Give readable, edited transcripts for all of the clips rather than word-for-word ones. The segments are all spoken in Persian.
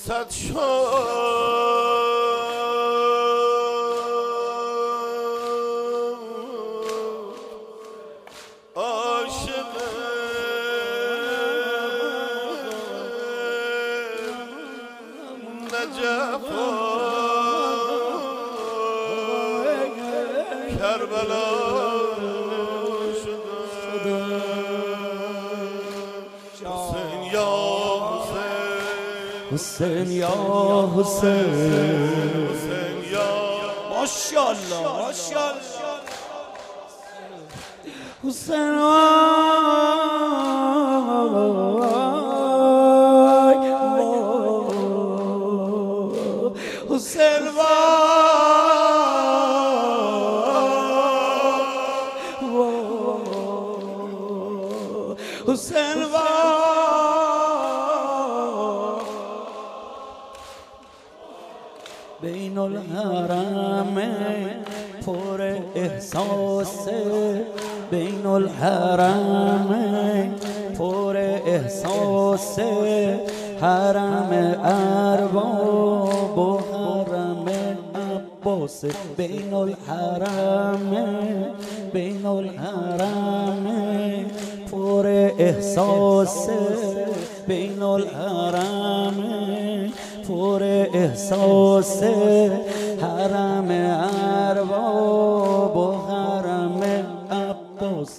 صد شد عاشق نجف کربلا شده حسین یا حسین یا حسین حسین یا ماشاءالله ماشاءالله حسین حسین حسین بین الحرمین پر احساس بین الحرمین پر احساس حرم ارباب و حرم عباس بین الحرمین بین الحرمین پر احساس بین الحرمین پر احساس حرم ارباب و حرم عباس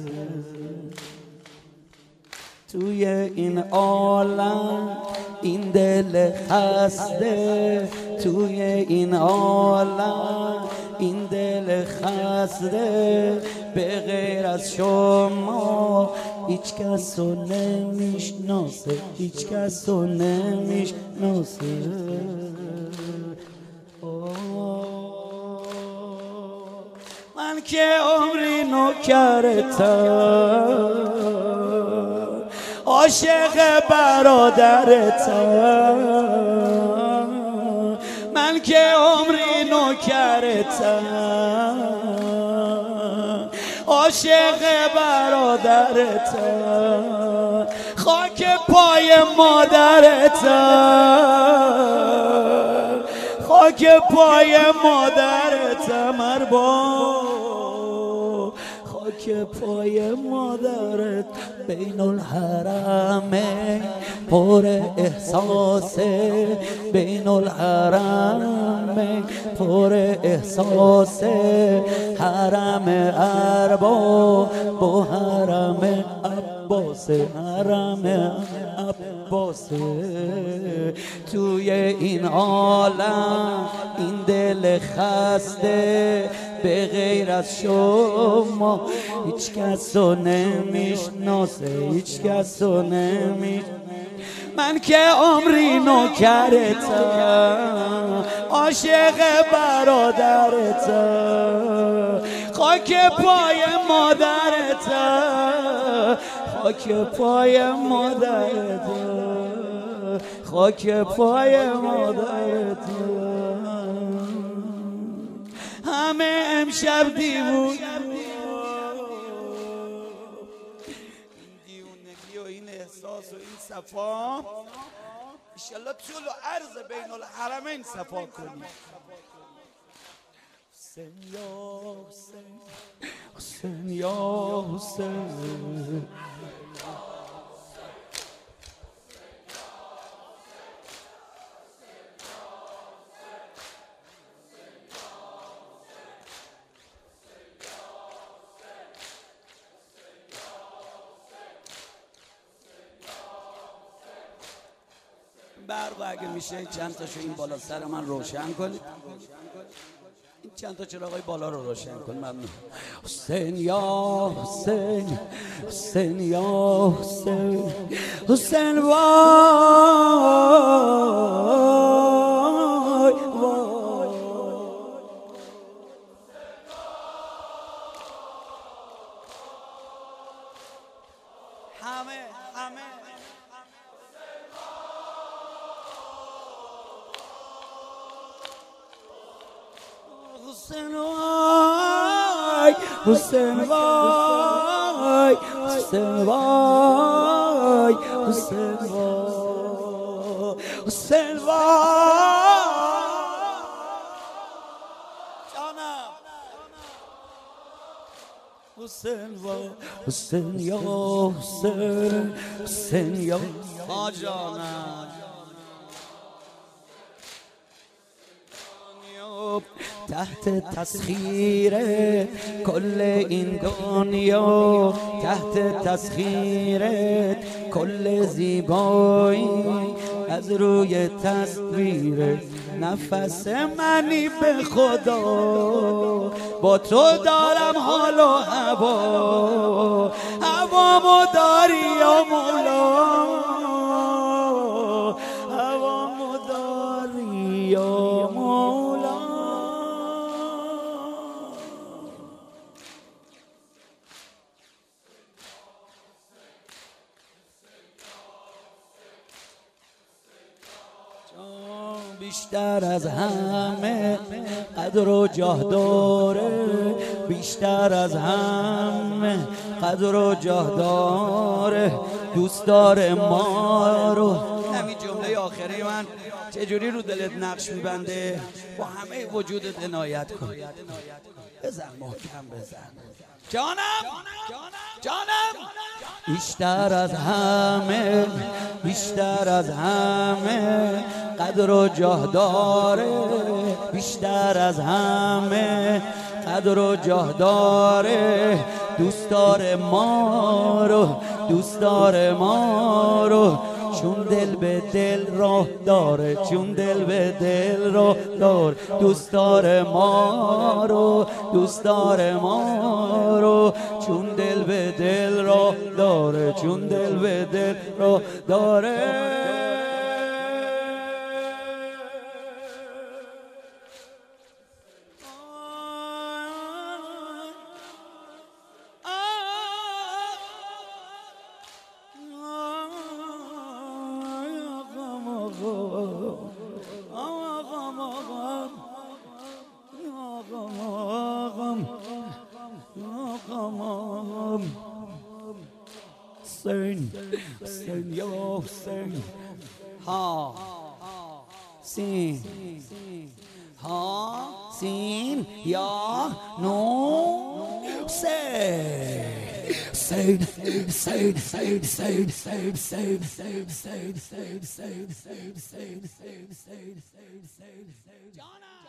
توی این عالم این دل خسته توی این عالم این دل خسته به غیر از شما هیچ کس رو نمیشناسه هیچ کس رو نمیشناسه من که عمری نوکرتم عاشق برادرتم من که عمری نوکرتم عاشق برادرتم خاک پای مادرتم خاک پای مادرتم ارباب خاک پای مادرت بین الحرمین پر احساس بین الحرمین پر احساس حرم ارباب و حرم عباس حرم عباس توی این عالم این دل خسته به غیر از شما هیچ کس رو نمیشناسه هیچ کس رو من که عمری نوکرتم عاشق برادرتم خاک پای مادرتم خاک پای مادرتم خاک پای مادرتم همه امشب دیوون این احساس و این صفا انشالله طول و عرض بین الحرمین صفا کنی حسین یا حسین حسین یا حسین برق اگه میشه چند تاشو این بالا سر من روشن کنید این چند تا چراغای بالا رو روشن کن ممنون حسین یا حسین حسین یا حسین حسین وای وای همه حسین وای حسین وای حسین وای حسین وای حسین وا جانم حسین وا حسین یا حسین حسین یا جانم تحت تسخیر کل این دنیا تحت تسخیر کل زیبایی از روی تصویر نفس منی به خدا با تو دارم حال و هوامو داری یا مولا هوامو داری یا مولا بیشتر از همه قدر و جاه داره بیشتر از همه قدر و جاه داره دوست داره ما رو همین جمله آخری من چجوری رو دلت نقش میبنده با همه وجودت عنایت کن بزن محکم بزن جانم جانم بیشتر از همه بیشتر از همه قدر و جاه داره بیشتر از همه قدر و جاه داره دوست داره ما رو دوست داره ما رو چون دل به دل راه داره چون دل به دل راه داره دوست داره ما رو دوست داره ما رو چون دل به دل راه داره چون دل به دل راه داره حسین حسین یا حسین ها سین ها سین یا نو حسین حسین حسین حسین حسین حسین حسین حسین حسین حسین حسین حسین حسین حسین حسین حسین